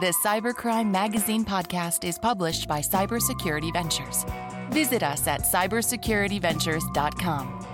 This Cybercrime Magazine podcast is published by Cybersecurity Ventures. Visit us at cybersecurityventures.com.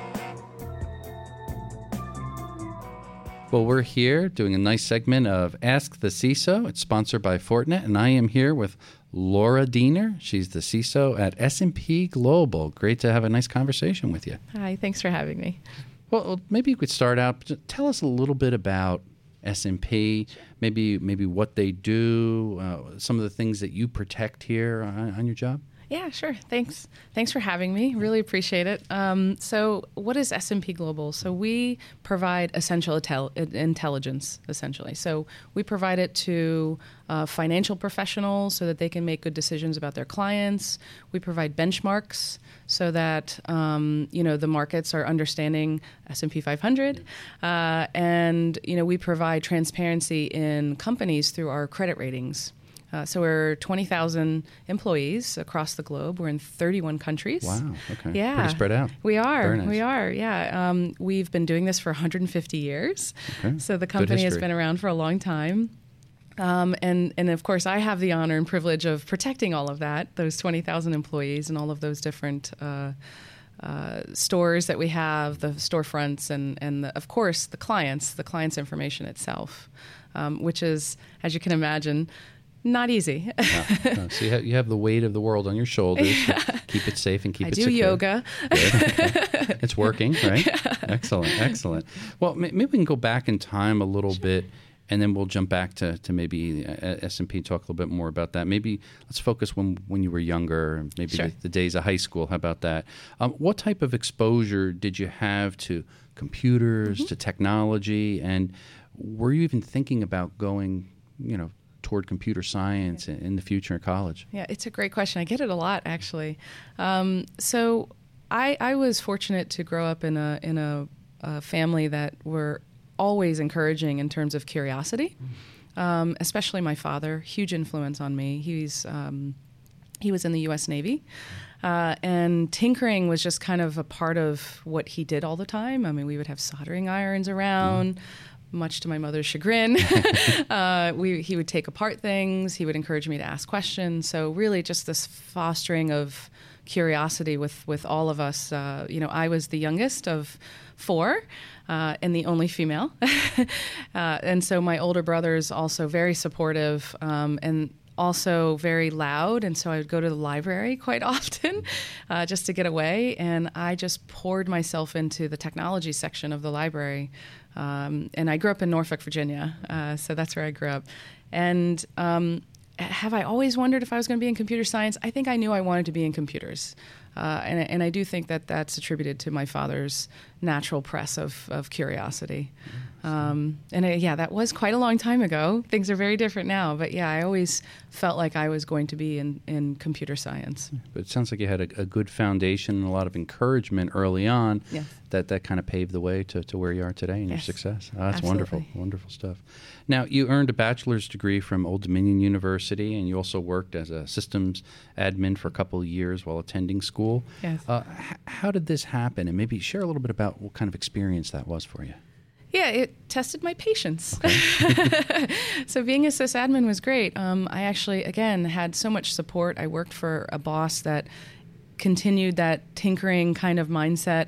Well, we're here doing a nice segment of Ask the CISO. It's sponsored by Fortinet, and I am here with Laura Diener. She's the CISO at S&P Global. Great to have a nice conversation with you. Hi, thanks for having me. Well, maybe you could start out. Tell us a little bit about S&P, maybe what they do, some of the things that you protect here on your job. Yeah, sure. Thanks for having me. Really appreciate it. So what is S&P Global? So we provide essential intelligence, essentially. So we provide it to financial professionals so that they can make good decisions about their clients. We provide benchmarks so that the markets are understanding S&P 500. And we provide transparency in companies through our credit ratings. So we're 20,000 employees across the globe. We're in 31 countries. Wow. Okay. Yeah. Pretty spread out. We are. Very nice. We are. Yeah. We've been doing this for 150 years. Okay. So the company has been around for a long time. And of course, I have the honor and privilege of protecting all of that, those 20,000 employees and all of those different stores that we have, the storefronts, and of course, the clients' information itself, which is, as you can imagine, not easy. No. So you have the weight of the world on your shoulders. Yeah. Keep it safe and keep it secure. I do yoga. Okay. It's working, right? Yeah. Excellent. Well, maybe we can go back in time a little bit, and then we'll jump back to maybe S&P, talk a little bit more about that. Maybe let's focus when you were younger, maybe Sure. the days of high school. How about that? What type of exposure did you have to computers, to technology, and were you even thinking about going, toward computer science in the future in college? Yeah, it's a great question. I get it a lot, actually. So I was fortunate to grow up in a family that were always encouraging in terms of curiosity, especially my father. Huge influence on me. He was in the U.S. Navy. And tinkering was just kind of a part of what he did all the time. I mean, we would have soldering irons around. Much to my mother's chagrin. He would take apart things. He would encourage me to ask questions. So really just this fostering of curiosity with all of us. I was the youngest of four and the only female. And so my older brother's also very supportive and also very loud. And so I would go to the library quite often just to get away. And I just poured myself into the technology section of the library. And I grew up in Norfolk, Virginia, so that's where I grew up. And have I always wondered if I was going to be in computer science? I think I knew I wanted to be in computers. And I do think that that's attributed to my father's natural press of curiosity. That was quite a long time ago. Things are very different now. But yeah, I always felt like I was going to be in computer science. But it sounds like you had a good foundation and a lot of encouragement early on. Yes. That kind of paved the way to where you are today and your success. Oh, that's Absolutely. Wonderful stuff. Now, you earned a bachelor's degree from Old Dominion University, and you also worked as a systems admin for a couple of years while attending school. Yes. How did this happen? And maybe share a little bit about what kind of experience that was for you. Yeah, it tested my patience. Okay. So being a sysadmin was great. I actually, again, had so much support. I worked for a boss that continued that tinkering kind of mindset.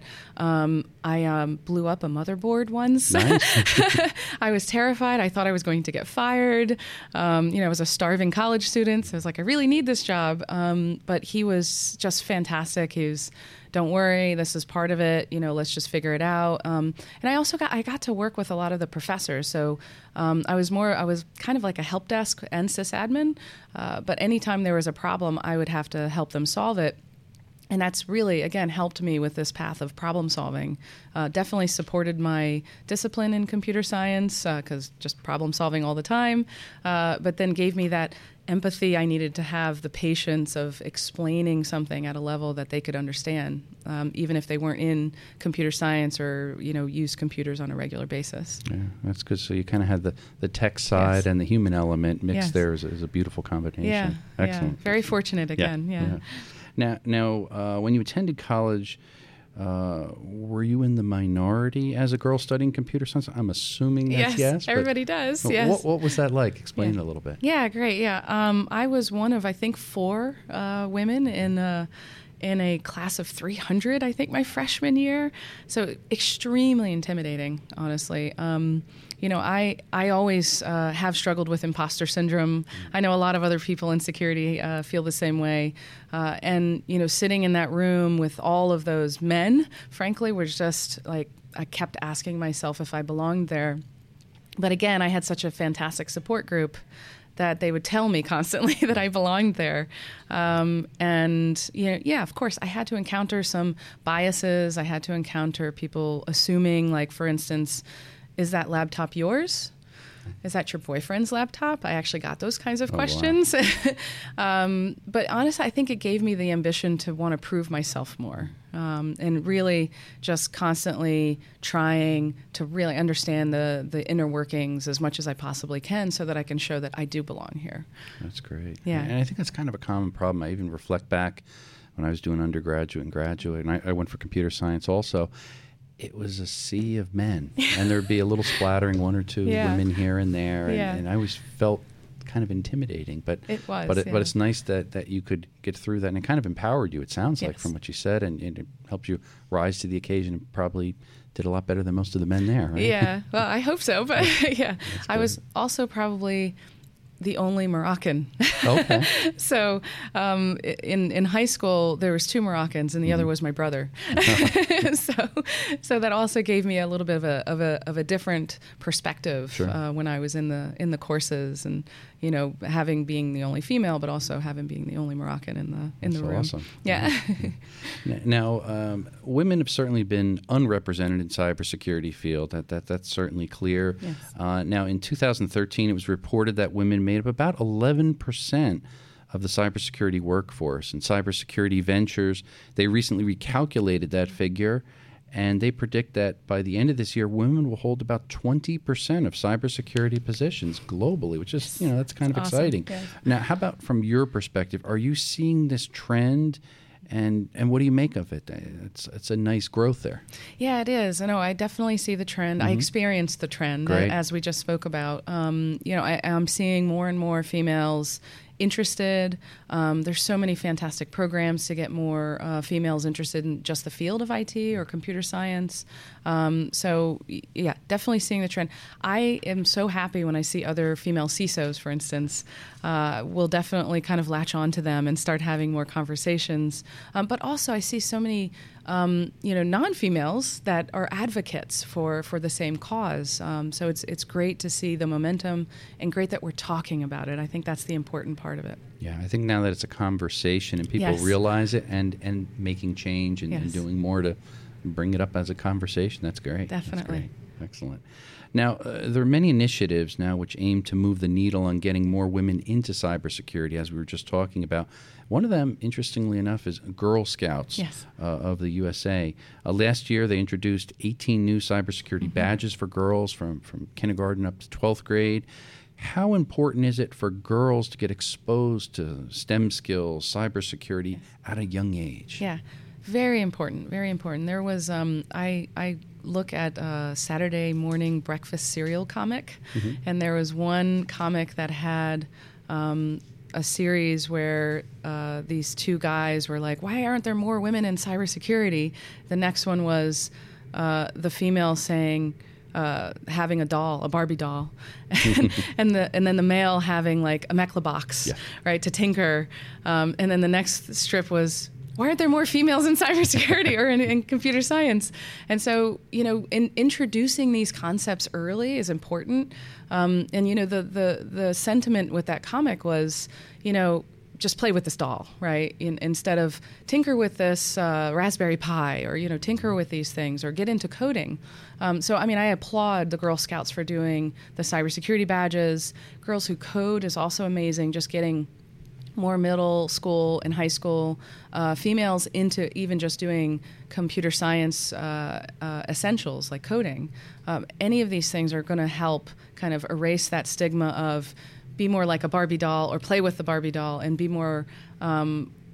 I blew up a motherboard once. Nice. I was terrified. I thought I was going to get fired. I was a starving college student, so I was like, I really need this job. But he was just fantastic. He was, don't worry, this is part of it. Let's just figure it out. And I got to work with a lot of the professors. So I was kind of like a help desk and sysadmin. But anytime there was a problem, I would have to help them solve it. And that's really, again, helped me with this path of problem solving. Definitely supported my discipline in computer science because just problem solving all the time. But then gave me that empathy I needed to have, the patience of explaining something at a level that they could understand, even if they weren't in computer science or use computers on a regular basis. Yeah, that's good. So you kind of had the tech side and the human element mixed there is a beautiful combination. Yeah, excellent. Yeah. Very fortunate again. Yeah. Now, when you attended college, were you in the minority as a girl studying computer science? I'm assuming that's yes. Everybody does. Yes. What was that like? Explain it a little bit. Yeah, great. Yeah, I was one of I think 4 women in a class of 300. I think my freshman year. So extremely intimidating, honestly. I always have struggled with imposter syndrome. I know a lot of other people in security feel the same way. And, sitting in that room with all of those men, frankly, was just like, I kept asking myself if I belonged there. But again, I had such a fantastic support group that they would tell me constantly that I belonged there. Of course, I had to encounter some biases. I had to encounter people assuming, like, for instance, is that laptop yours? Is that your boyfriend's laptop? I actually got those kinds of questions. Wow. But honestly, I think it gave me the ambition to want to prove myself more, and really just constantly trying to really understand the inner workings as much as I possibly can so that I can show that I do belong here. That's great. Yeah. And I think that's kind of a common problem. I even reflect back when I was doing undergraduate and graduate, and I went for computer science also. It was a sea of men, and there'd be a little splattering, 1 or 2 women here and there, and I always felt kind of intimidating. But it was, but it's nice that you could get through that, and it kind of empowered you. It sounds like from what you said, and it helped you rise to the occasion. And probably did a lot better than most of the men there, right? Yeah, well, I hope so. But yeah, I was also probably the only Moroccan. Okay. So in high school, there was 2 Moroccans, and the other was my brother. So that also gave me a little bit of a different perspective when I was in the courses, and having being the only female, but also having being the only Moroccan in the room. Awesome. Yeah. Now, women have certainly been unrepresented in cybersecurity field. That's certainly clear. Yes. Now, in 2013, it was reported that women made up about 11% of the cybersecurity workforce. And Cybersecurity Ventures, they recently recalculated that figure, and they predict that by the end of this year, women will hold about 20% of cybersecurity positions globally, which is, that's kind of awesome. Exciting. Yes. Now, how about from your perspective? Are you seeing this trend? And what do you make of it? It's a nice growth there. Yeah, it is. I definitely see the trend. I experienced the trend as we just spoke about. I'm seeing more and more females interested. There's so many fantastic programs to get more females interested in just the field of IT or computer science. Definitely seeing the trend. I am so happy when I see other female CISOs, for instance. We'll definitely kind of latch on to them and start having more conversations. But also I see so many non-females that are advocates for the same cause. So it's great to see the momentum, and great that we're talking about it. I think that's the important part of it. Yeah, I think now that it's a conversation and people realize it and making change and doing more to bring it up as a conversation, that's great. Definitely. That's great. Excellent. Now, there are many initiatives now which aim to move the needle on getting more women into cybersecurity, as we were just talking about. One of them, interestingly enough, is Girl Scouts of the USA. Last year, they introduced 18 new cybersecurity badges for girls from kindergarten up to 12th grade. How important is it for girls to get exposed to STEM skills, cybersecurity at a young age? Yeah, very important, very important. There was, I look at Saturday morning breakfast cereal comic, and there was one comic that had a series where these 2 guys were like, why aren't there more women in cybersecurity? The next one was the female saying, having a doll, a Barbie doll, and then the male having like a Mekla box, right, to tinker. And then the next strip was, why aren't there more females in cybersecurity or in computer science? And so, in introducing these concepts early is important. And the sentiment with that comic was, just play with this doll, right? Instead of tinker with this Raspberry Pi, or tinker with these things, or get into coding. I applaud the Girl Scouts for doing the cybersecurity badges. Girls Who Code is also amazing. Just getting more middle school and high school females into even just doing computer science essentials like coding. Any of these things are going to help kind of erase that stigma of be more like a Barbie doll or play with the Barbie doll, and be more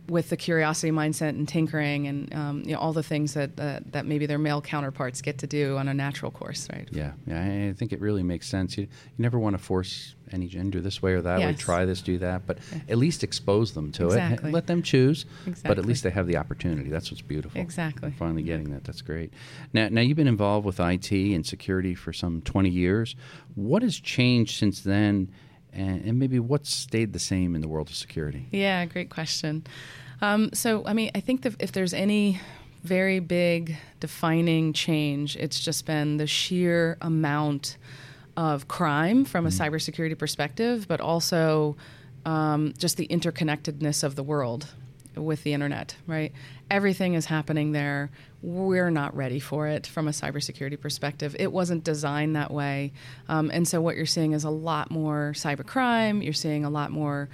with the curiosity mindset and tinkering and all the things that maybe their male counterparts get to do on a natural course, right? Yeah, I think it really makes sense. You never want to force any gender this way or that way, try this, do that, but at least expose them to it. Let them choose, but at least they have the opportunity. That's what's beautiful. Exactly. Finally getting that. That's great. Now you've been involved with IT and security for some 20 years. What has changed since then? And maybe what's stayed the same in the world of security? Yeah, great question. So, I think that if there's any very big defining change, it's just been the sheer amount of crime from a cybersecurity perspective, but also just the interconnectedness of the world with the internet, right? Everything is happening there. We're not ready for it from a cybersecurity perspective. It wasn't designed that way. And so what you're seeing is a lot more cybercrime. You're seeing a lot more,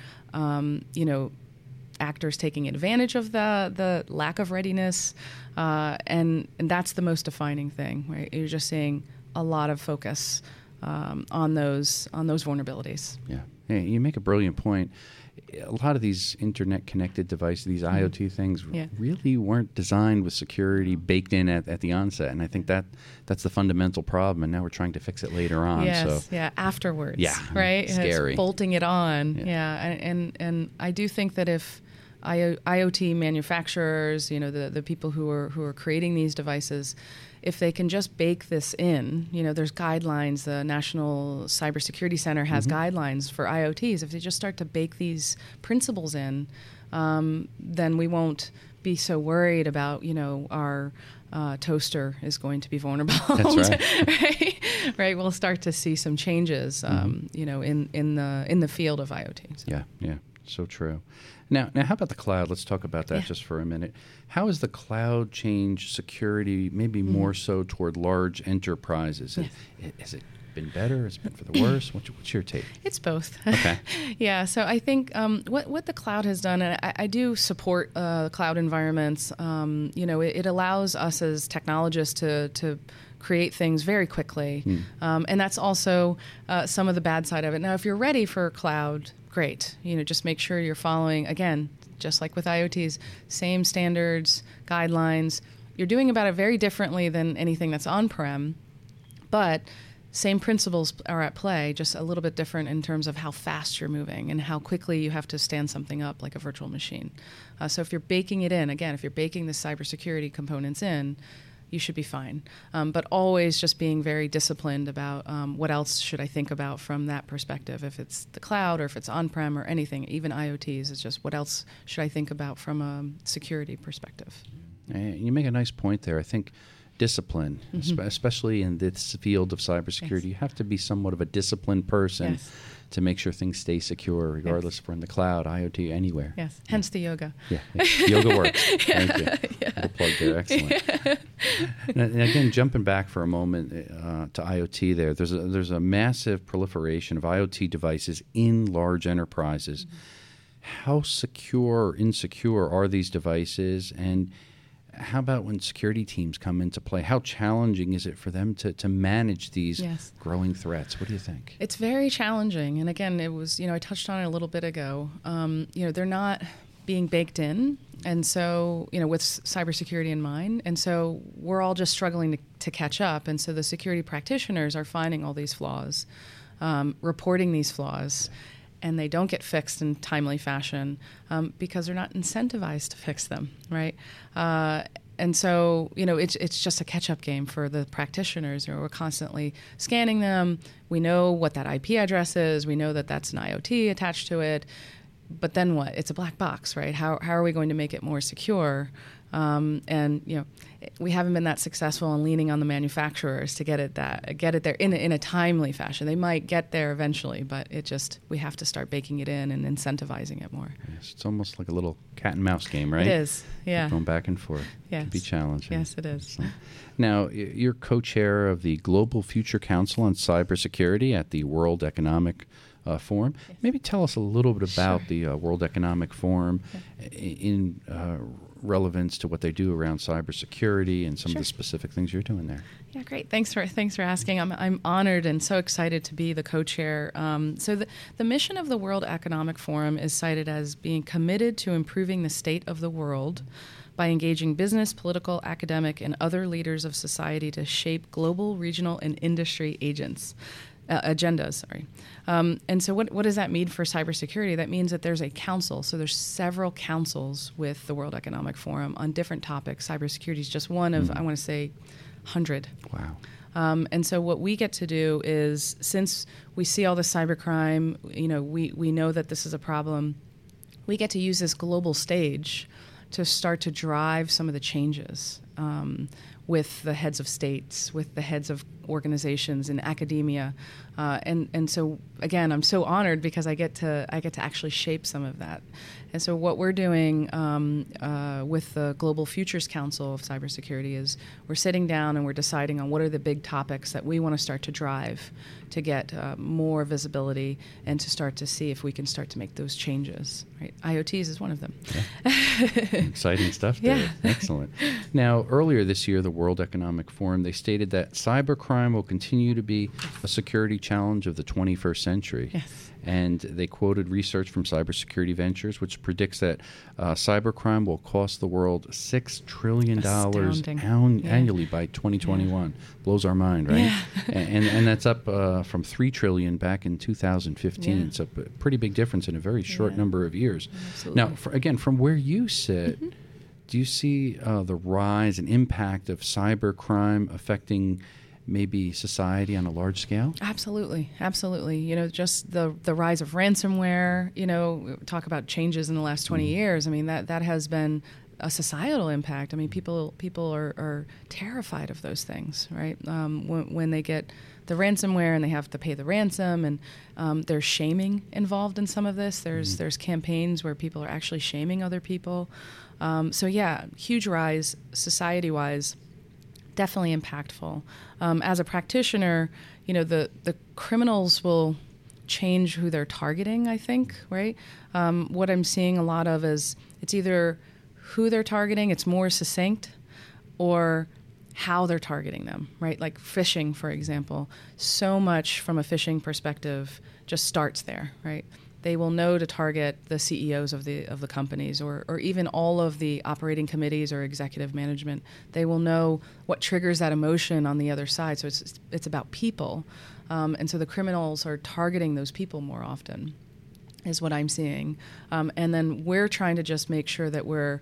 actors taking advantage of the lack of readiness. And that's the most defining thing, right? You're just seeing a lot of focus on those vulnerabilities. Yeah. Hey, you make a brilliant point. A lot of these internet-connected devices, these IoT things, really weren't designed with security baked in at the onset, and I think that's the fundamental problem. And now we're trying to fix it later on. Yes, so. Afterwards. Yeah, right. Scary. It's bolting it on. And I do think that if IoT manufacturers, the people who are creating these devices, if they can just bake this in, there's guidelines. The National Cybersecurity Center has guidelines for IoTs. If they just start to bake these principles in, then we won't be so worried about, our toaster is going to be vulnerable. That's right. right. We'll start to see some changes, in the field of IoT. So. Yeah. So true. Now, how about the cloud? Let's talk about that just for a minute. How has the cloud changed security, maybe more so toward large enterprises? Has it been better? Has it been for the worse? What's your take? It's both. Okay. Yeah. So I think what the cloud has done, and I do support cloud environments. It allows us as technologists to create things very quickly, and that's also some of the bad side of it. Now, if you're ready for cloud, great. Just make sure you're following, again, just like with IoTs, same standards, guidelines. You're doing about it very differently than anything that's on-prem, but same principles are at play, just a little bit different in terms of how fast you're moving and how quickly you have to stand something up like a virtual machine. So if you're baking it in, again, if you're baking the cybersecurity components in, you should be fine. But always just being very disciplined about what else should I think about from that perspective. If it's the cloud or if it's on-prem or anything, even IoTs, it's just what else should I think about from a security perspective. You make a nice point there. I think discipline, especially in this field of cybersecurity, you have to be somewhat of a disciplined person to make sure things stay secure, regardless if we're in the cloud, IoT, anywhere. Yes, hence the yoga. Yeah, yoga works. Thank you. Little plug there. Excellent. And again, jumping back for a moment to IoT there, there's a massive proliferation of IoT devices in large enterprises. How secure or insecure are these devices? And how about when security teams come into play? How challenging is it for them to manage these growing threats? What do you think? It's very challenging. And again, it was, I touched on it a little bit ago. They're not being baked in. And so, with cybersecurity in mind. And so we're all just struggling to catch up. And so the security practitioners are finding all these flaws, reporting these flaws. And they don't get fixed in timely fashion because they're not incentivized to fix them, right? And so, it's just a catch-up game for the practitioners. We're constantly scanning them. We know what that IP address is. We know that that's an IoT attached to it. But then what? It's a black box, right? How are we going to make it more secure? We haven't been that successful in leaning on the manufacturers to get it there in a timely fashion. They might get there eventually, but we have to start baking it in and incentivizing it more. Yes, it's almost like a little cat and mouse game, right? It is, yeah. Going back and forth. Yes. It can be challenging. Yes, it is. Now, you're co-chair of the Global Future Council on Cybersecurity at the World Economic Forum. Maybe tell us a little bit about the World Economic Forum in relevance to what they do around cybersecurity and some of the specific things you're doing there. Yeah, great. Thanks for asking. I'm honored and so excited to be the co-chair. So the mission of the World Economic Forum is cited as being committed to improving the state of the world by engaging business, political, academic, and other leaders of society to shape global, regional, and industry agendas. And so what does that mean for cybersecurity? That means that there's a council. So there's several councils with the World Economic Forum on different topics. Cybersecurity is just one of, I want to say, 100. Wow. And so what we get to do is, since we see all the cybercrime, we know that this is a problem, we get to use this global stage to start to drive some of the changes with the heads of states, with the heads of organizations in academia, and so again, I'm so honored because I get to actually shape some of that. And so what we're doing with the Global Futures Council of Cybersecurity is we're sitting down and we're deciding on what are the big topics that we want to start to drive to get more visibility and to start to see if we can start to make those changes. Right? IoTs is one of them. Yeah. Exciting stuff there. Yeah. Excellent. Now, earlier this year, the World Economic Forum, they stated that cybercrime will continue to be a security challenge of the 21st century. Yes. And they quoted research from Cybersecurity Ventures, which predicts that cybercrime will cost the world $6 trillion annually by 2021. Yeah. Blows our mind, right? Yeah. and that's up from $3 trillion back in 2015. Yeah. It's a pretty big difference in a very short number of years. Absolutely. Now, again, from where you sit, do you see the rise and impact of cybercrime affecting maybe society on a large scale? Absolutely. Just the rise of ransomware, talk about changes in the last 20 years. I mean, that has been a societal impact. I mean, people are terrified of those things, right? When they get the ransomware and they have to pay the ransom, and there's shaming involved in some of this. There's campaigns where people are actually shaming other people. So yeah, huge rise society-wise. Definitely impactful. As a practitioner, the criminals will change who they're targeting, I think, right? What I'm seeing a lot of is it's either who they're targeting, it's more succinct, or how they're targeting them, right? Like phishing, for example. So much from a phishing perspective just starts there, right? They will know to target the CEOs of the companies, or even all of the operating committees or executive management. They will know what triggers that emotion on the other side. So it's about people, and so the criminals are targeting those people more often, is what I'm seeing. And then we're trying to just make sure that we're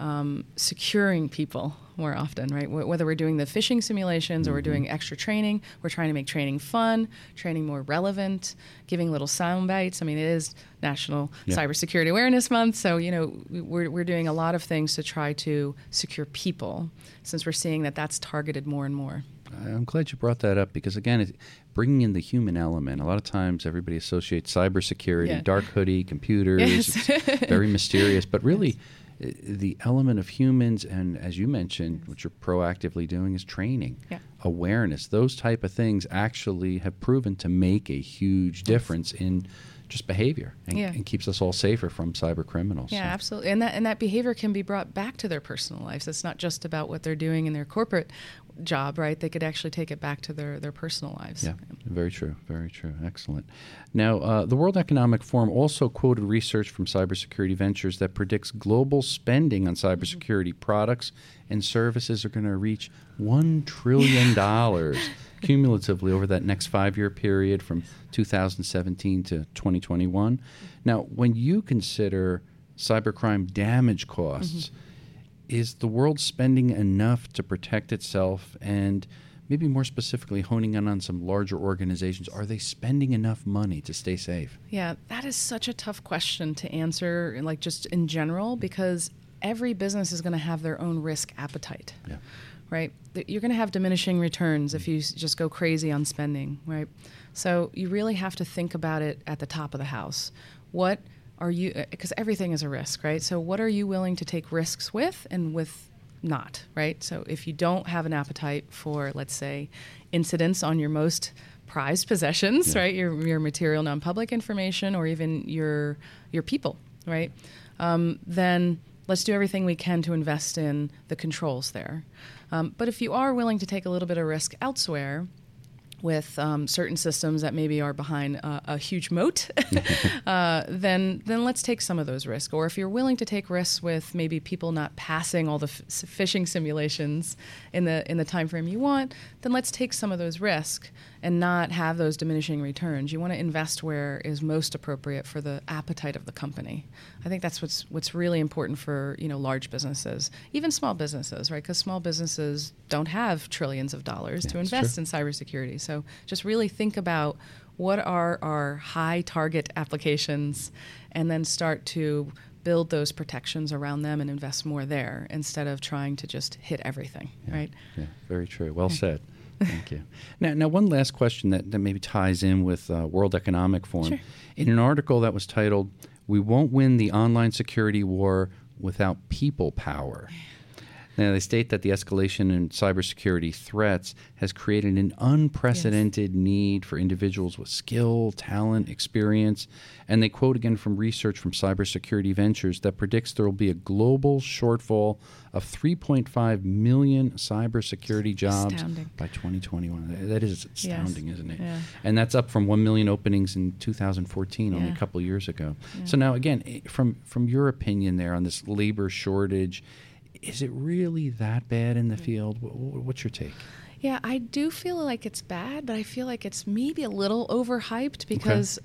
securing people more often, right? Whether we're doing the phishing simulations or we're doing extra training, we're trying to make training fun, training more relevant, giving little sound bites. I mean, it is National Cybersecurity Awareness Month, so we're doing a lot of things to try to secure people, since we're seeing that that's targeted more and more. I'm glad you brought that up because, again, bringing in the human element. A lot of times everybody associates cybersecurity, dark hoodie, computers, it's very mysterious, but really the element of humans, and as you mentioned, what you're proactively doing is training, awareness. Those type of things actually have proven to make a huge difference in just behavior and keeps us all safer from cyber criminals. Yeah, absolutely. And that behavior can be brought back to their personal lives. It's not just about what they're doing in their corporate job, right? They could actually take it back to their personal lives. Yeah, very true. Very true. Excellent. Now, the World Economic Forum also quoted research from Cybersecurity Ventures that predicts global spending on cybersecurity products and services are going to reach $1 trillion cumulatively over that next 5-year period from 2017 to 2021. Now, when you consider cybercrime damage costs, is the world spending enough to protect itself? And maybe more specifically, honing in on some larger organizations, are they spending enough money to stay safe? Yeah, that is such a tough question to answer, like just in general, because every business is going to have their own risk appetite. Yeah. Right? You're going to have diminishing returns if you just go crazy on spending, right? So you really have to think about it at the top of the house. What are you, because everything is a risk, right? So what are you willing to take risks with and with not, right? So if you don't have an appetite for, let's say, incidents on your most prized possessions, right? Your material non-public information, or even your people, right? Then let's do everything we can to invest in the controls there. But if you are willing to take a little bit of risk elsewhere with certain systems that maybe are behind a huge moat, then let's take some of those risks. Or if you're willing to take risks with maybe people not passing all the phishing simulations in the time frame you want, then let's take some of those risks and not have those diminishing returns. You want to invest where is most appropriate for the appetite of the company. I think that's what's really important for large businesses, even small businesses, right? Because small businesses don't have trillions of dollars to invest in cybersecurity. So just really think about what are our high target applications, and then start to build those protections around them and invest more there instead of trying to just hit everything, right? Yeah, very true. Well said. Thank you. Now, one last question that maybe ties in with World Economic Forum. Sure. In an article that was titled, "We Won't Win the Online Security War Without People Power." Now, they state that the escalation in cybersecurity threats has created an unprecedented need for individuals with skill, talent, experience. And they quote again from research from Cybersecurity Ventures that predicts there will be a global shortfall of 3.5 million cybersecurity jobs by 2021. That is astounding, isn't it? Yeah. And that's up from 1 million openings in 2014, only a couple of years ago. Yeah. So now, again, from your opinion there on this labor shortage, is it really that bad in the field? What's your take? Yeah, I do feel like it's bad, but I feel like it's maybe a little overhyped because,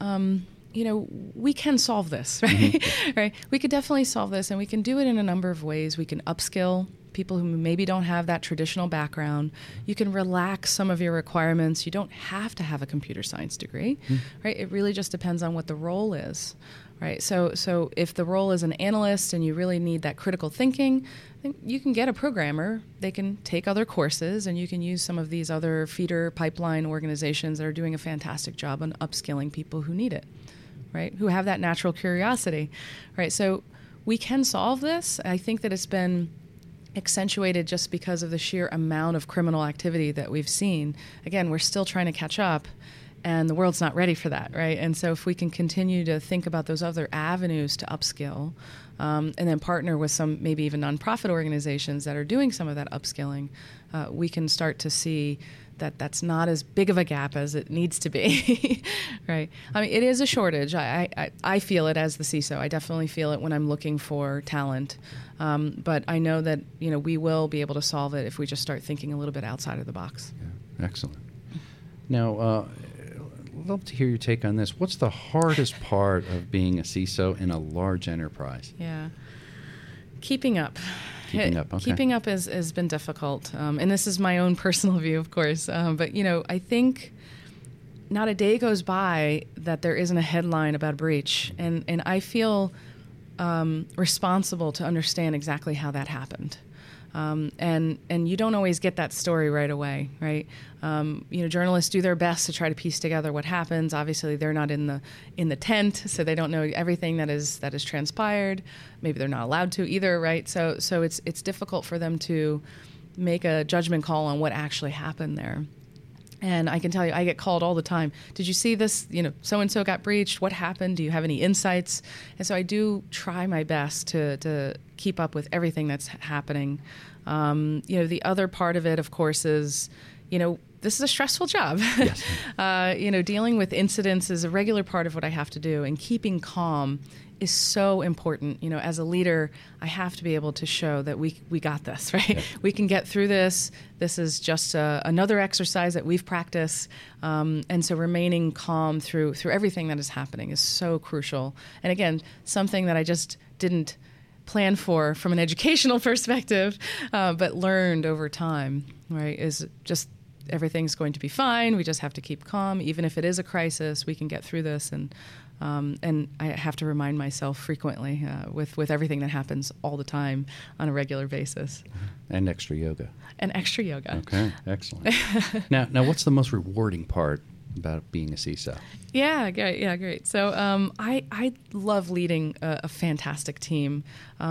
we can solve this, right? Mm-hmm. Right? We could definitely solve this, and we can do it in a number of ways. We can upskill people who maybe don't have that traditional background. You can relax some of your requirements. You don't have to have a computer science degree, right? It really just depends on what the role is. Right. So if the role is an analyst and you really need that critical thinking, then you can get a programmer. They can take other courses, and you can use some of these other feeder pipeline organizations that are doing a fantastic job on upskilling people who need it, right? Who have that natural curiosity, right? So we can solve this. I think that it's been accentuated just because of the sheer amount of criminal activity that we've seen. Again, we're still trying to catch up. And the world's not ready for that, right? And so if we can continue to think about those other avenues to upskill, and then partner with some maybe even nonprofit organizations that are doing some of that upskilling, we can start to see that that's not as big of a gap as it needs to be, right? I mean, it is a shortage. I feel it as the CISO. I definitely feel it when I'm looking for talent. But I know that we will be able to solve it if we just start thinking a little bit outside of the box. Yeah, excellent. Now, I'd love to hear your take on this. What's the hardest part of being a CISO in a large enterprise? Yeah. Keeping up. Keeping up, okay. Keeping up has been difficult. And this is my own personal view, of course. But, I think not a day goes by that there isn't a headline about a breach. And I feel responsible to understand exactly how that happened. And you don't always get that story right away, right? Journalists do their best to try to piece together what happens. Obviously, they're not in the tent, so they don't know everything that is transpired. Maybe they're not allowed to either, right? So it's difficult for them to make a judgment call on what actually happened there. And I can tell you, I get called all the time. Did you see this? So-and-so got breached. What happened? Do you have any insights? And so I do try my best to keep up with everything that's happening. The other part of it, of course, is, this is a stressful job. Yes. Dealing with incidents is a regular part of what I have to do, and keeping calm is so important. As a leader, I have to be able to show that we got this, right? Yep. We can get through this. This is just another exercise that we've practiced. And so remaining calm through everything that is happening is so crucial. And again, something that I just didn't plan for from an educational perspective, but learned over time, right, is just everything's going to be fine. We just have to keep calm. Even if it is a crisis, we can get through this. And I have to remind myself frequently with everything that happens all the time on a regular basis. And extra yoga. Okay, excellent. Now, what's the most rewarding part about being a CISO? Yeah, great. So I love leading a fantastic team.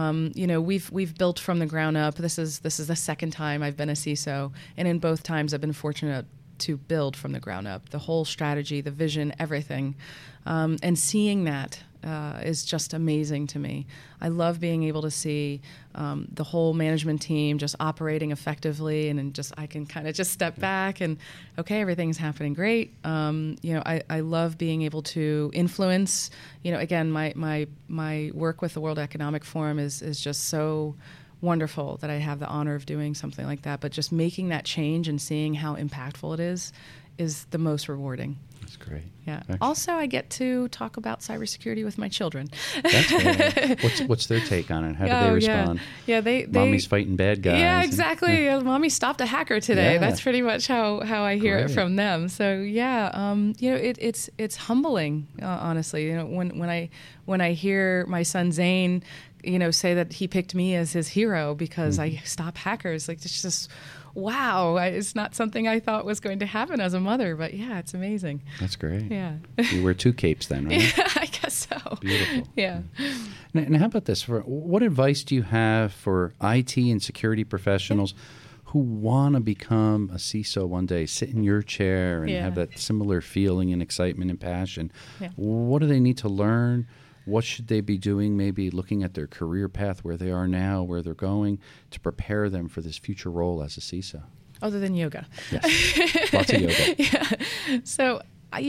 We've built from the ground up. This is the second time I've been a CISO, and in both times I've been fortunate to build from the ground up, the whole strategy, the vision, everything. And seeing that is just amazing to me. I love being able to see the whole management team just operating effectively, and then I can kind of just step back and, okay, everything's happening great. I love being able to influence. Again, my work with the World Economic Forum is just so wonderful that I have the honor of doing something like that. But just making that change and seeing how impactful it is the most rewarding. That's great. Yeah. Excellent. Also, I get to talk about cybersecurity with my children. That's great. What's their take on it? How do they respond? Yeah, they Mommy's fighting bad guys. Yeah, exactly. Mommy stopped a hacker today. Yeah. That's pretty much how I hear Great. it from them. So yeah, it's humbling, honestly. When I hear my son Zane, say that he picked me as his hero because I stop hackers, like it's just. Wow, it's not something I thought was going to happen as a mother, but yeah, it's amazing. That's great. Yeah. You wear 2 capes then, right? Yeah, I guess so. Beautiful. Yeah. Now, how about this? What advice do you have for IT and security professionals who want to become a CISO one day, sit in your chair and have that similar feeling and excitement and passion? Yeah. What do they need to learn? What should they be doing, maybe looking at their career path, where they are now, where they're going, to prepare them for this future role as a CISO? Other than yoga. Yes, lots of yoga. Yeah. So,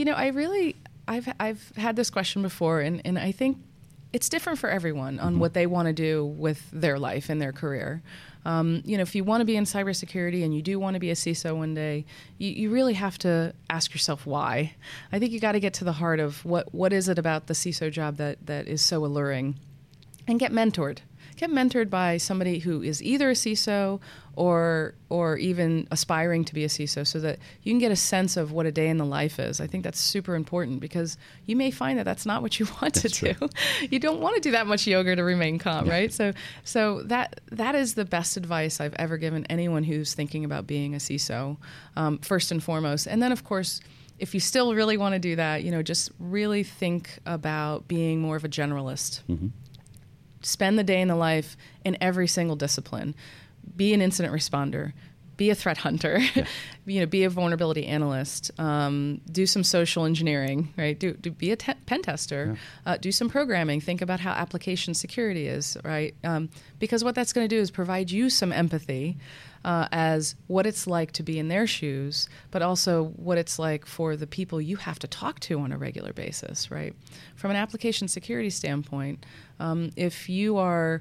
I've had this question before, and I think it's different for everyone on what they want to do with their life and their career. If you want to be in cybersecurity and you do want to be a CISO one day, you really have to ask yourself why. I think you got to get to the heart of what is it about the CISO job that is so alluring, and get mentored. Get mentored by somebody who is either a CISO or even aspiring to be a CISO, so that you can get a sense of what a day in the life is. I think that's super important, because you may find that that's not what you want to do. You don't want to do that much yoga to remain calm, right? So that is the best advice I've ever given anyone who's thinking about being a CISO, first and foremost. And then, of course, if you still really want to do that, just really think about being more of a generalist. Mm-hmm. Spend the day in the life in every single discipline. Be an incident responder. Be a threat hunter. Yeah. Be a vulnerability analyst. Do some social engineering, right? Be a pen tester. Yeah. Do some programming. Think about how application security is, right? Because what that's going to do is provide you some empathy as what it's like to be in their shoes, but also what it's like for the people you have to talk to on a regular basis, right? From an application security standpoint, if you are,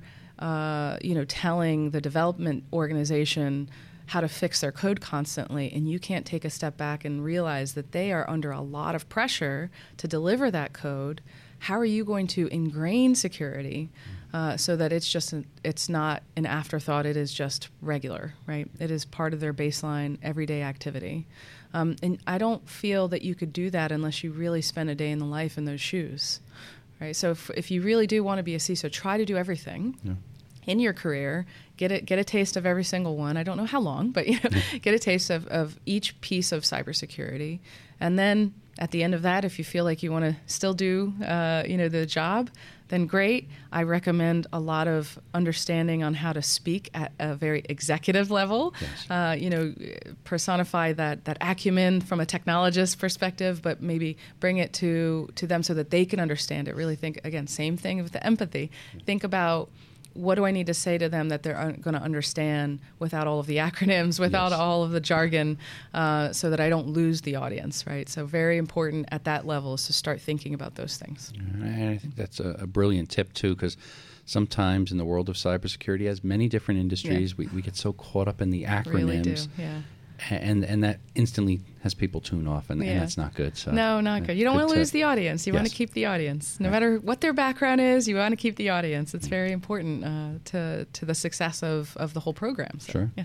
telling the development organization how to fix their code constantly, and you can't take a step back and realize that they are under a lot of pressure to deliver that code, how are you going to ingrain security so that it's not an afterthought, it is just regular, right? It is part of their baseline everyday activity. And I don't feel that you could do that unless you really spend a day in the life in those shoes, right? So if you really do want to be a CISO, try to do everything. Yeah. In your career, get a taste of every single one. I don't know how long, but get a taste of each piece of cybersecurity, and then at the end of that, if you feel like you want to still do the job, then great. I recommend a lot of understanding on how to speak at a very executive level. Yes. Personify that acumen from a technologist perspective, but maybe bring it to them so that they can understand it. Really think, again, same thing with the empathy. Think about, what do I need to say to them that they're going to understand without all of the acronyms, without all of the jargon, so that I don't lose the audience, right? So very important at that level is to start thinking about those things. And I think that's a brilliant tip, too, because sometimes in the world of cybersecurity, as many different industries, we get so caught up in the acronyms. Really do, yeah. And that instantly has people tune off, and that's not good. So no, not good. You don't want to lose the audience. You want to keep the audience. No matter what their background is, you want to keep the audience. It's very important to the success of the whole program. So, sure.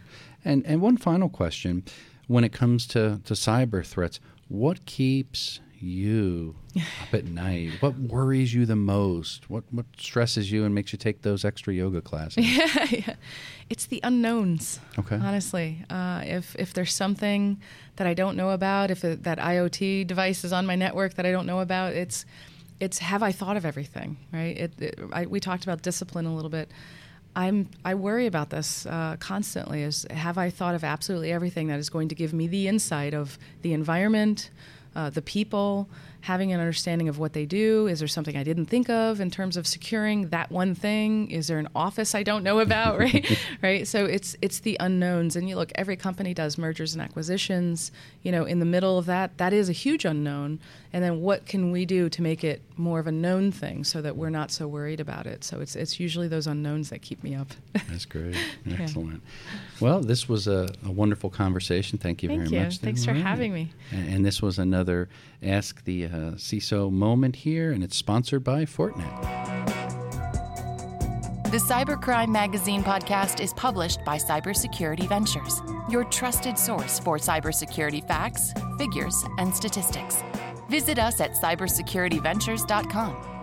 And one final question. When it comes to cyber threats, what keeps you up at night? What worries you the most? What stresses you and makes you take those extra yoga classes? Yeah. It's the unknowns. Okay. Honestly, if there's something that I don't know about, if that IoT device is on my network that I don't know about, it's have I thought of everything, right? We talked about discipline a little bit. I worry about this constantly. Have I thought of absolutely everything that is going to give me the insight of the environment, the people, having an understanding of what they do? Is there something I didn't think of in terms of securing that one thing? Is there an office I don't know about, right? Right. So it's the unknowns. And you look, every company does mergers and acquisitions. In the middle of that is a huge unknown. And then what can we do to make it more of a known thing so that we're not so worried about it? So it's usually those unknowns that keep me up. That's great. Excellent. Well, this was a wonderful conversation. Thank you very much. Thanks for having me. And this was another Ask the CISO moment here, and it's sponsored by Fortinet. The Cybercrime Magazine podcast is published by Cybersecurity Ventures, your trusted source for cybersecurity facts, figures, and statistics. Visit us at cybersecurityventures.com.